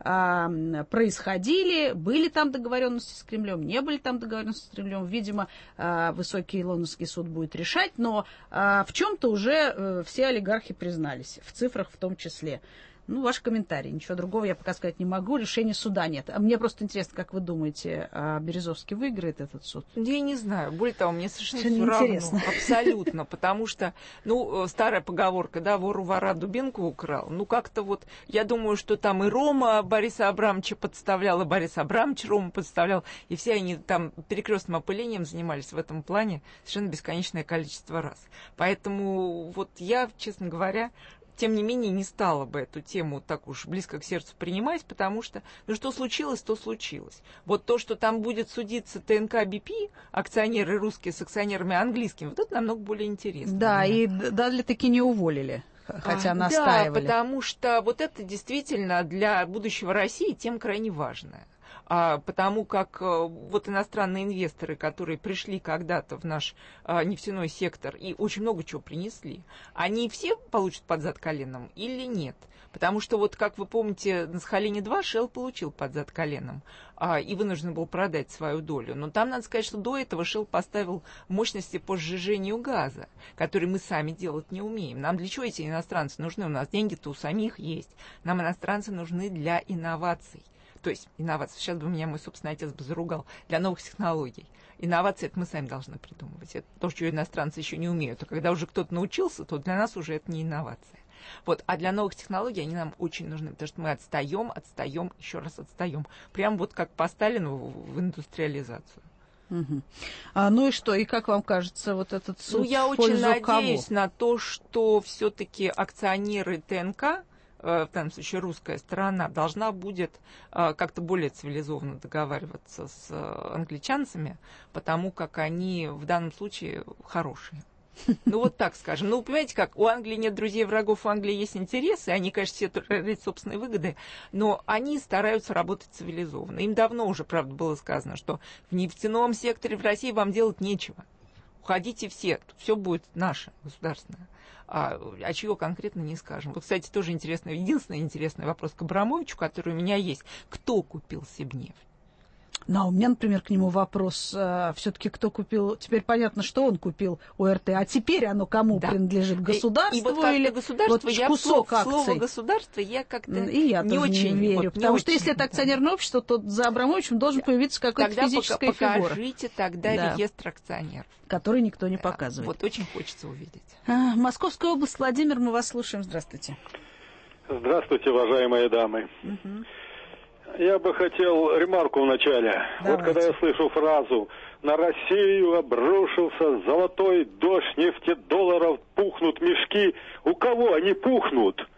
происходили. Были там договоренности с Кремлем, не были там договоренности с Кремлем. Видимо, Высокий лондонский суд будет решать, но в чем-то уже все олигархи признались, в цифрах в том числе. Ну, ваш комментарий. Ничего другого я пока сказать не могу. Решения суда нет. А мне просто интересно, как вы думаете, Березовский выиграет этот суд? Я не знаю. Более того, мне совершенно все равно. Абсолютно. Потому что, ну, старая поговорка, да, вор у вора дубинку украл. Ну, как-то вот, я думаю, что там и Рома Бориса Абрамовича подставлял, и Борис Абрамович Рому подставлял, и все они там перекрестным опылением занимались в этом плане совершенно бесконечное количество раз. Поэтому вот я, честно говоря, тем не менее, не стала бы эту тему так уж близко к сердцу принимать, потому что, ну, что случилось, то случилось. Вот то, что там будет судиться ТНК БП, акционеры русские с акционерами английскими, вот это намного более интересно. Да, и таки не уволили, хотя настаивали. Да, потому что вот это действительно для будущего России тема крайне важная. Потому как вот иностранные инвесторы, которые пришли когда-то в наш нефтяной сектор и очень много чего принесли, они все получат под зад коленом или нет? Потому что вот, как вы помните, на Сахалине-2 Shell получил под зад коленом и вынужден был продать свою долю. Но там, надо сказать, что до этого Shell поставил мощности по сжижению газа, которые мы сами делать не умеем. Нам для чего эти иностранцы нужны? У нас деньги-то у самих есть. Нам иностранцы нужны для инноваций. То есть инновации, сейчас бы меня мой собственный отец бы заругал, для новых технологий. Инновации это мы сами должны придумывать. Это то, что иностранцы еще не умеют. А когда уже кто-то научился, то для нас уже это не инновация. Вот. А для новых технологий они нам очень нужны, потому что мы отстаем, еще раз отстаем. Прям вот как по Сталину в индустриализацию. Угу. Ну и что? И как вам кажется, вот этот суд в я пользу очень надеюсь кого? На то, что все-таки акционеры ТНК, в данном случае русская сторона, должна будет как-то более цивилизованно договариваться с англичанцами, потому как они в данном случае хорошие. Ну, вот так скажем. Ну, понимаете, как у Англии нет друзей и врагов, у Англии есть интересы, они, конечно, все ради собственной выгоды, но они стараются работать цивилизованно. Им давно уже, правда, было сказано, что в нефтяном секторе в России вам делать нечего. Уходите все будет наше, государственное. А чего конкретно не скажем. Вот, кстати, тоже интересный, единственный интересный вопрос к Абрамовичу, который у меня есть. Кто купил Сибнефть? Ну, у меня, например, к нему вопрос. Все-таки кто купил... Теперь понятно, что он купил ОРТ, а теперь оно кому принадлежит? Государству? И вот или вот государство, я кусок акций? Слово государство я как-то и я не очень верю. Вот, потому что если это акционерное общество, то за Абрамовичем должен появиться какая-то физическая фигура. Покажите тогда реестр акционеров. Который никто не показывает. Вот очень хочется увидеть. Московская область. Владимир, мы вас слушаем. Здравствуйте. Здравствуйте, уважаемые дамы. Угу. Я бы хотел ремарку в начале. Давайте. Вот когда я слышу фразу «На Россию обрушился золотой дождь нефтедолларов, пухнут мешки». У кого они пухнут?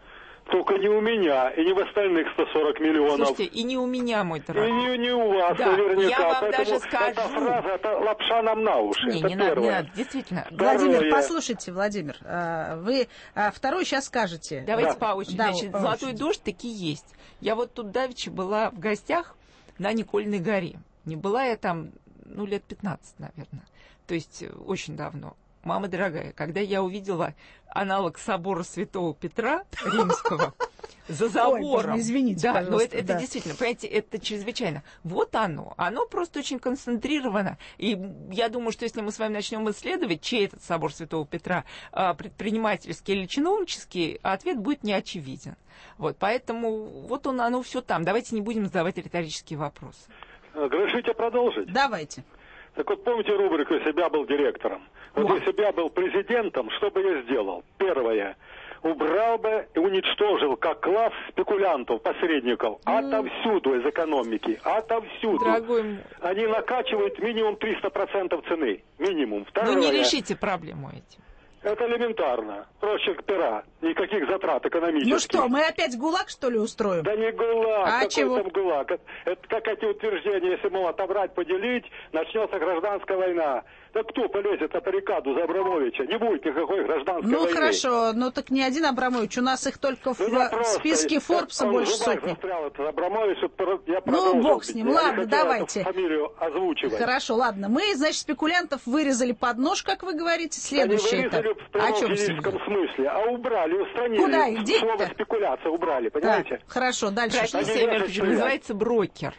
Только не у меня, и не в остальных 140 миллионов. Слушайте, и не у меня, мой дорогой. И не у вас, да, наверняка. я вам поэтому даже скажу. эта фраза, это лапша нам на уши. Не надо, действительно. Владимир, послушайте, Владимир, вы второй сейчас скажете. Давайте по очереди. Да, Значит, по «Золотой очереди. дождь» таки есть. Я вот тут давеча была в гостях на Никольной горе. Не была я там, лет 15, наверное. То есть очень давно. Мама дорогая, когда я увидела аналог собора Святого Петра Римского за забором. Ой, извините, да, пожалуйста. Но это действительно, понимаете, это чрезвычайно. Вот оно просто очень концентрировано. И я думаю, что если мы с вами начнем исследовать, чей этот собор Святого Петра, предпринимательский или чиновнический, ответ будет неочевиден. Вот, поэтому вот оно все там. Давайте не будем задавать риторические вопросы. Разрешите продолжить? Давайте. Так вот, помните рубрику «Если бы я был директором»? Вот если бы я был президентом, что бы я сделал? Первое. Убрал бы и уничтожил как класс спекулянтов, посредников. Отовсюду из экономики. Отовсюду. Дорогой мой. Они накачивают минимум 300% цены. Минимум. Второе. Вы не решите проблему этим. Это элементарно. Проще пера. Никаких затрат экономических. Ну что, мы опять ГУЛАГ, что ли, устроим? Да не ГУЛАГ. А какой чего? там ГУЛАГ? Это как эти утверждения, если, мол, отобрать, поделить, начнется гражданская война. Да кто полезет на баррикаду за Абрамовича? Не будет никакой гражданской войны. Ну хорошо, так не один Абрамович, у нас их только в списке Форбса больше сотни. Абрамович, я бог с ним, ладно, давайте. Фамилию озвучивать. Хорошо, ладно, мы, значит, спекулянтов вырезали под нож, как вы говорите, следующее. Они вырезали в прямом физическом смысле, а убрали, устранили. Куда их деть-то? Слово спекуляция убрали, понимаете? Так, хорошо, дальше. Профессия называется брокер.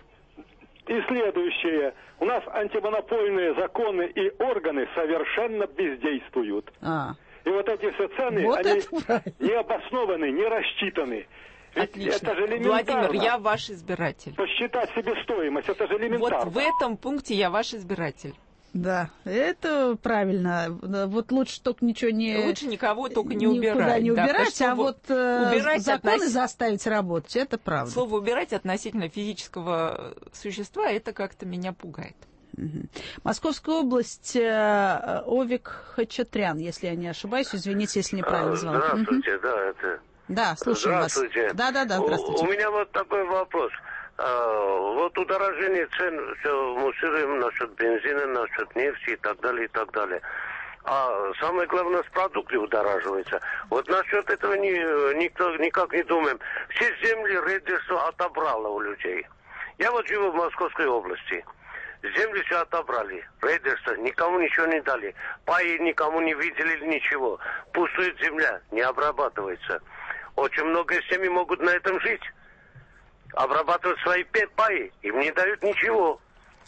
И следующее. У нас антимонопольные законы и органы совершенно бездействуют. И вот эти все цены, вот они не обоснованы, не рассчитаны. Ведь отлично. Это же элементарно. Владимир, я ваш избиратель. Посчитать себестоимость, это же элементарно. Вот в этом пункте я ваш избиратель. Да, это правильно. Вот лучше только ничего не... Лучше никого только не убирать. Никуда не убирать, да, а вот законы заставить работать, это правда. Слово «убирать» относительно физического существа, это как-то меня пугает. Московская область, Овик Хачатрян, если я не ошибаюсь, извините, если неправильно назвала. Здравствуйте, да, это... Да, слушаю вас. Да, здравствуйте. У меня вот такой вопрос. Вот удорожение цен, все муссируем насчет бензина, насчет нефти и так далее, и так далее. А самое главное, с продукты удораживаются. Вот насчет этого никто никак не думаем. Все земли рейдерство отобрало у людей. Я вот живу в Московской области. Земли все отобрали. Рейдерство никому ничего не дали. Паи никому не выделили ничего. Пустует земля, не обрабатывается. Очень много семей могут на этом жить. Обрабатывают свои паи, им не дают ничего.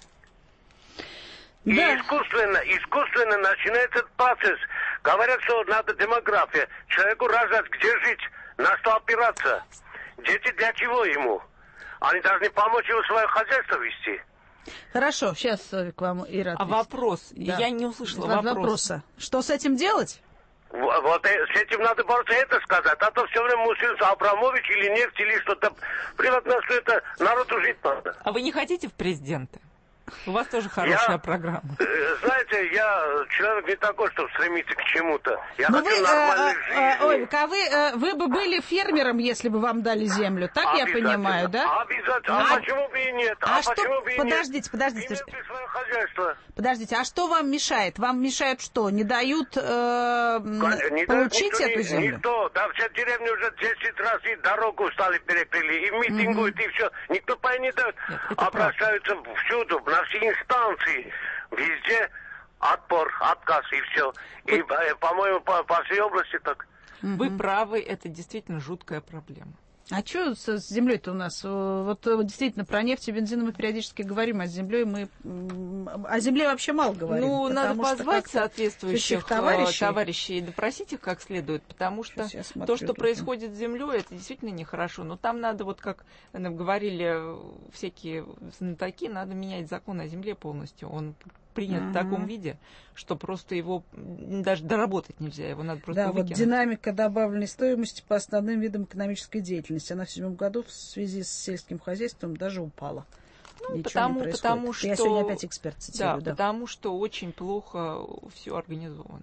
Да. И искусственно начинается этот процесс. Говорят, что надо демография. Человеку рожать, где жить, на что опираться. Дети для чего ему? Они должны помочь ему свое хозяйство вести. Хорошо, сейчас к вам Ира ответит. А вопрос? Да. Я не услышала вопроса. Что с этим делать? Вот с этим надо бороться, это сказать. А то все время мусорится Абрамович или нефть, или что-то. Приватно, что это народу жить надо. А вы не хотите в президенты? У вас тоже хорошая программа. Знаете, я человек не такой, чтобы стремиться к чему-то. Я хочу нормальной жизни. Ольга, а вы бы были фермером, если бы вам дали землю, так я понимаю, да? Обязательно. А почему бы и нет? Почему бы и нет? Подождите. Свое хозяйство. Подождите, а что вам мешает? Вам мешает что? Не дают получить эту землю? Никто. Да, вся деревня уже 10 раз и дорогу стали перекрыли, и митингуют, и все. Никто пай не дает. Обращаются всюду, на все инстанции, везде отпор, отказ и все. И, по-моему, по всей области так. Вы правы, это действительно жуткая проблема. А что с землей-то у нас? Вот действительно про нефть и бензин мы периодически говорим, а с землей мы о земле вообще мало говорим. Ну, надо позвать соответствующих товарищей и допросить их как следует, потому что то, что происходит с землей, это действительно нехорошо. Но там надо, вот как говорили всякие знатоки, надо менять закон о земле полностью. Он принят в таком виде, что просто его даже доработать нельзя, его надо просто выкинуть. Вот динамика добавленной стоимости по основным видам экономической деятельности. Она в 2007 году в связи с сельским хозяйством даже упала. Ну, потому что... Я сегодня опять эксперт цитирую. Да, потому что очень плохо все организовано.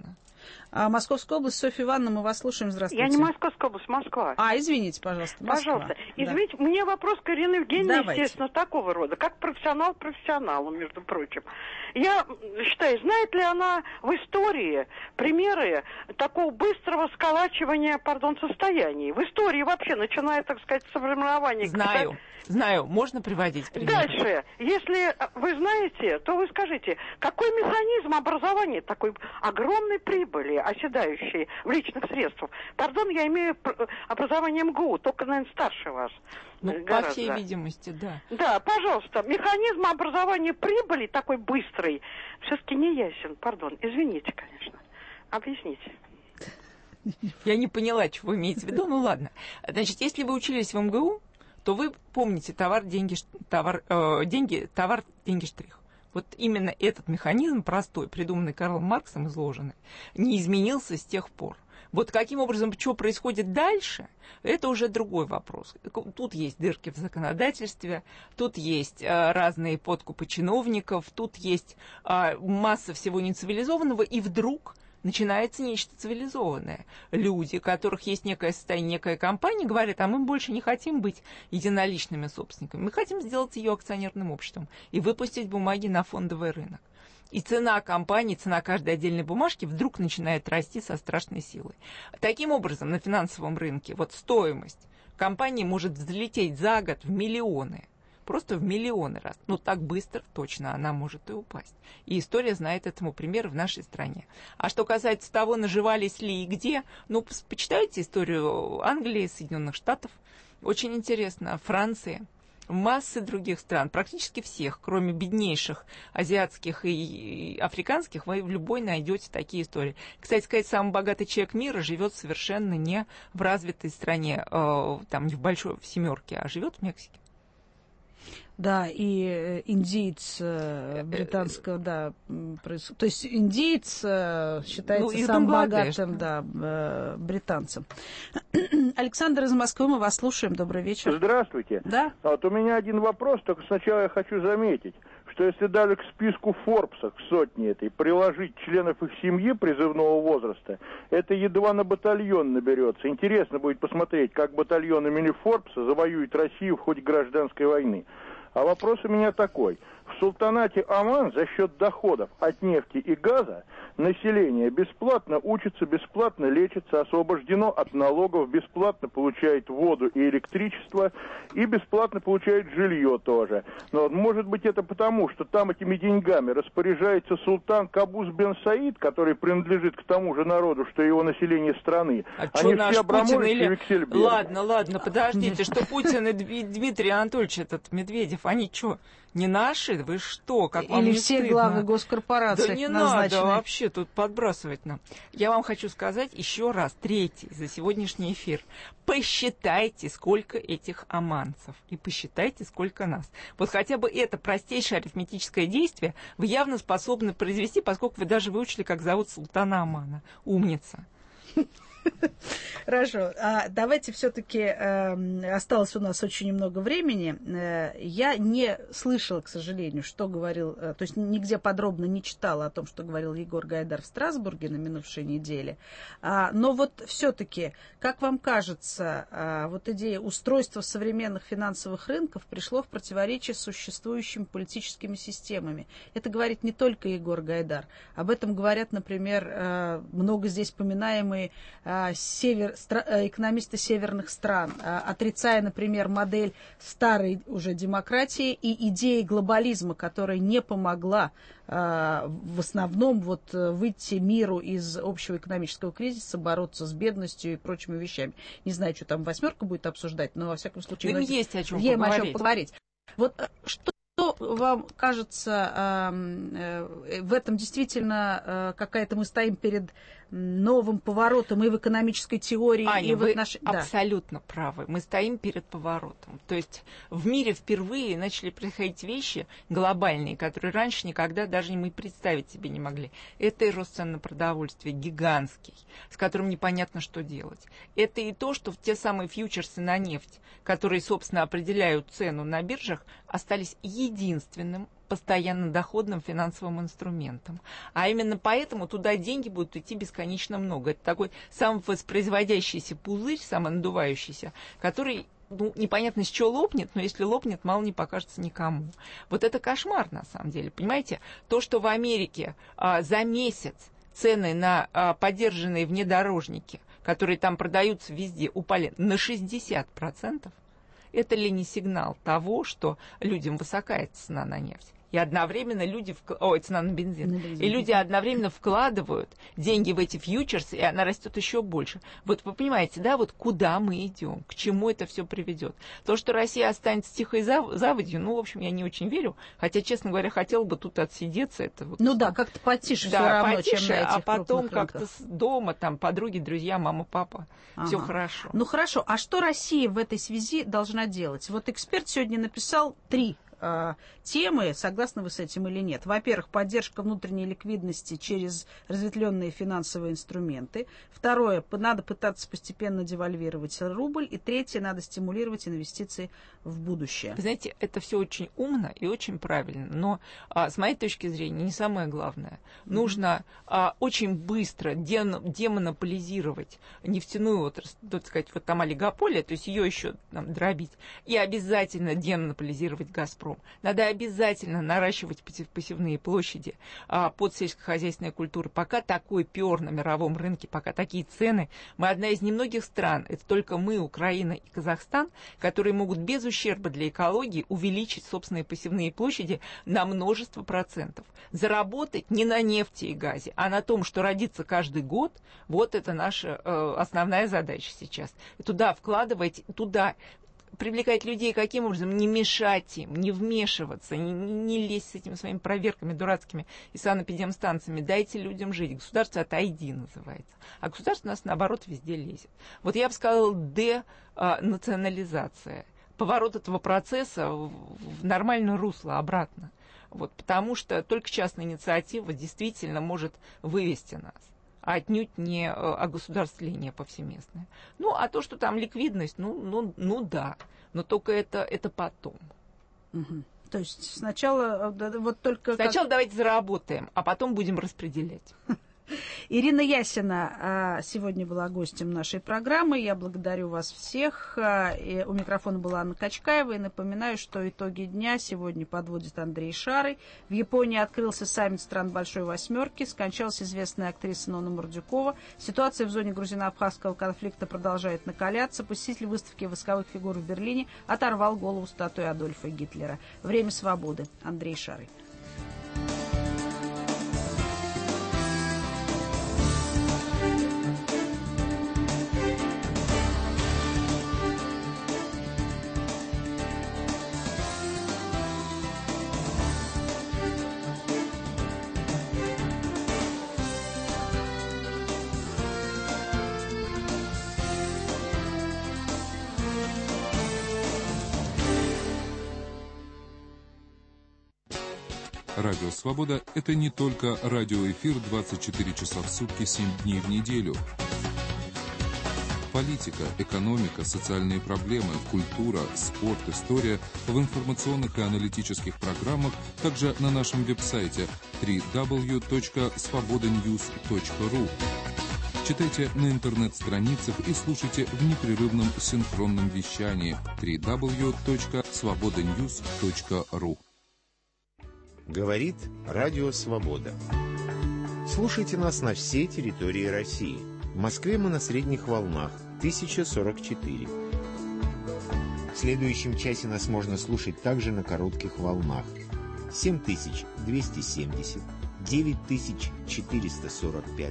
Московская область, Софья Ивановна, мы вас слушаем. Здравствуйте. Я не Московская область, Москва. Извините, пожалуйста, Москва. Пожалуйста. Извините, у меня вопрос к Ирине Евгеньевне, Давайте. естественно, такого рода, как профессионал профессионалу, между прочим. Я считаю, знает ли она в истории примеры такого быстрого сколачивания, состояний? В истории вообще, начиная, так сказать, с формирования... Знаю, можно приводить примеры? Дальше, если вы знаете, то вы скажите, какой механизм образования такой огромной прибыли, оседающей в личных средствах? Я имею образование МГУ, только, наверное, старше вас. По всей видимости, да. Да, пожалуйста, механизм образования прибыли такой быстрый все-таки не ясен, извините, конечно. Объясните. Я не поняла, что вы имеете в виду, ну ладно. Значит, если вы учились в МГУ, то вы помните товар, деньги, штрих. Вот именно этот механизм простой, придуманный Карлом Марксом, изложенный, не изменился с тех пор. Вот каким образом, что происходит дальше, это уже другой вопрос. Тут есть дырки в законодательстве, тут есть разные подкупы чиновников, тут есть масса всего нецивилизованного, и вдруг начинается нечто цивилизованное. Люди, у которых есть некое состояние, некая компания, говорят, мы больше не хотим быть единоличными собственниками, мы хотим сделать ее акционерным обществом и выпустить бумаги на фондовый рынок. И цена компании, цена каждой отдельной бумажки вдруг начинает расти со страшной силой. Таким образом, на финансовом рынке стоимость компании может взлететь за год в миллионы. Просто в миллионы раз. Так быстро точно она может и упасть. И история знает этому пример в нашей стране. А что касается того, наживались ли и где, почитайте историю Англии, Соединенных Штатов. Очень интересно. Франции. Массы других стран, практически всех, кроме беднейших азиатских и африканских, вы в любой найдете такие истории. Кстати сказать, самый богатый человек мира живет совершенно не в развитой стране, не в большой, в семерке, а живет в Мексике. Да, и индиец британского, то есть индиец считается самым богатым, британцем. Александр из Москвы, мы вас слушаем. Добрый вечер. Здравствуйте. Да. У меня один вопрос, только сначала я хочу заметить, что если даже к списку Форбса, к сотне этой, приложить членов их семьи призывного возраста, это едва на батальон наберется. Интересно будет посмотреть, как батальон имени Форбса завоюет Россию в ходе гражданской войны. А вопрос у меня такой. В султанате Оман за счет доходов от нефти и газа население бесплатно учится, бесплатно лечится, освобождено от налогов, бесплатно получает воду и электричество и бесплатно получает жилье тоже. Но может быть это потому, что там этими деньгами распоряжается султан Кабус бен Саид, который принадлежит к тому же народу, что и его население страны. Они все Абрамович и Виксельберг. Ладно, подождите, что Путин и Дмитрий Анатольевич этот Медведев, они что, не наши? Вы что? Как вам или не все стыдно? главы госкорпораций Да не назначены. надо вообще тут подбрасывать нам. Я вам хочу сказать еще раз, третий за сегодняшний эфир. Посчитайте, сколько этих оманцев, и посчитайте, сколько нас. Вот хотя бы это простейшее арифметическое действие вы явно способны произвести, поскольку вы даже выучили, как зовут султана Омана. Умница. Хорошо. Давайте все-таки, осталось у нас очень немного времени. Я не слышала, к сожалению, что говорил, то есть нигде подробно не читала о том, что говорил Егор Гайдар в Страсбурге на минувшей неделе. Но вот все-таки, как вам кажется, вот идея устройства современных финансовых рынков пришло в противоречие с существующими политическими системами. Это говорит не только Егор Гайдар. Об этом говорят, например, много здесь поминаемые экономисты северных стран, отрицая, например, модель старой уже демократии и идеи глобализма, которая не помогла в основном выйти миру из общего экономического кризиса, бороться с бедностью и прочими вещами. Не знаю, что там «восьмерка» будет обсуждать, но во всяком случае... есть о чем поговорить. Вот что вам кажется, в этом действительно какая-то мы стоим перед новым поворотом и в экономической теории, Аня, и в вы отношениях... абсолютно правы. Мы стоим перед поворотом. То есть в мире впервые начали происходить вещи глобальные, которые раньше никогда даже мы представить себе не могли. Это и рост цен на продовольствие гигантский, с которым непонятно, что делать. Это и то, что те самые фьючерсы на нефть, которые, собственно, определяют цену на биржах, остались единственным постоянно доходным финансовым инструментом. А именно поэтому туда деньги будут идти бесконечно много. Это такой самовоспроизводящийся пузырь, самонадувающийся, который непонятно с чего лопнет, но если лопнет, мало не покажется никому. Вот это кошмар, на самом деле. Понимаете, то, что в Америке за месяц цены на подержанные внедорожники, которые там продаются везде, упали на 60%, это ли не сигнал того, что людям высока эта цена на нефть? И одновременно цена на бензин. И люди одновременно вкладывают деньги в эти фьючерсы, и она растет еще больше. Вот вы понимаете, да, вот куда мы идем, к чему это все приведет. То, что Россия останется тихой заводью, в общем, я не очень верю. Хотя, честно говоря, хотела бы тут отсидеться. Это вот, как-то потише все да, равно, потише, чем на этих а потом крупных как-то дома, там, подруги, друзья, мама, папа, все хорошо. Хорошо, а что Россия в этой связи должна делать? Вот эксперт сегодня написал 3 темы, согласны вы с этим или нет. Во-первых, поддержка внутренней ликвидности через разветвленные финансовые инструменты. Второе, надо пытаться постепенно девальвировать рубль. И третье, надо стимулировать инвестиции в будущее. Вы знаете, это все очень умно и очень правильно, но с моей точки зрения не самое главное. Нужно очень быстро демонополизировать нефтяную отрасль, так сказать, вот там олигополия, то есть ее еще дробить, и обязательно демонополизировать «Газпром». Надо обязательно наращивать посевные площади под сельскохозяйственные культуры. Пока такой пёр на мировом рынке, пока такие цены, мы одна из немногих стран, это только мы, Украина и Казахстан, которые могут без ущерба для экологии увеличить собственные посевные площади на множество процентов. Заработать не на нефти и газе, а на том, что родится каждый год, вот это наша основная задача сейчас. Туда вкладывать, привлекать людей каким образом? Не мешать им, не вмешиваться, не лезть с этими своими проверками дурацкими и санэпидемстанциями. Дайте людям жить. Государство отойди называется. А государство у нас, наоборот, везде лезет. Вот я бы сказала, денационализация. Поворот этого процесса в нормальное русло, обратно. Вот, потому что только частная инициатива действительно может вывести нас. А отнюдь не огосударствление повсеместное. А то, что там ликвидность, да. Но только это потом. Угу. То есть сначала Сначала давайте заработаем, а потом будем распределять. Ирина Ясина сегодня была гостем нашей программы. Я благодарю вас всех. У микрофона была Анна Качкаева. И напоминаю, что итоги дня сегодня подводит Андрей Шарый. В Японии открылся саммит стран Большой Восьмерки. Скончалась известная актриса Нонна Мордюкова. Ситуация в зоне грузино-абхазского конфликта продолжает накаляться. Посетитель выставки восковых фигур в Берлине оторвал голову статуи Адольфа Гитлера. Время свободы. Андрей Шарый. Радио «Свобода» — это не только радиоэфир 24 часа в сутки, 7 дней в неделю. Политика, экономика, социальные проблемы, культура, спорт, история в информационных и аналитических программах, также на нашем веб-сайте www.svobodanews.ru. Читайте на интернет-страницах и слушайте в непрерывном синхронном вещании www.svobodanews.ru. Говорит Радио Свобода. Слушайте нас на всей территории России. В Москве мы на средних волнах 1044. В следующем часе нас можно слушать также на коротких волнах 7270, 9445,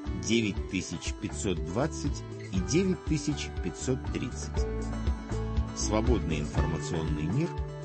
9520 и 9530. Свободный информационный мир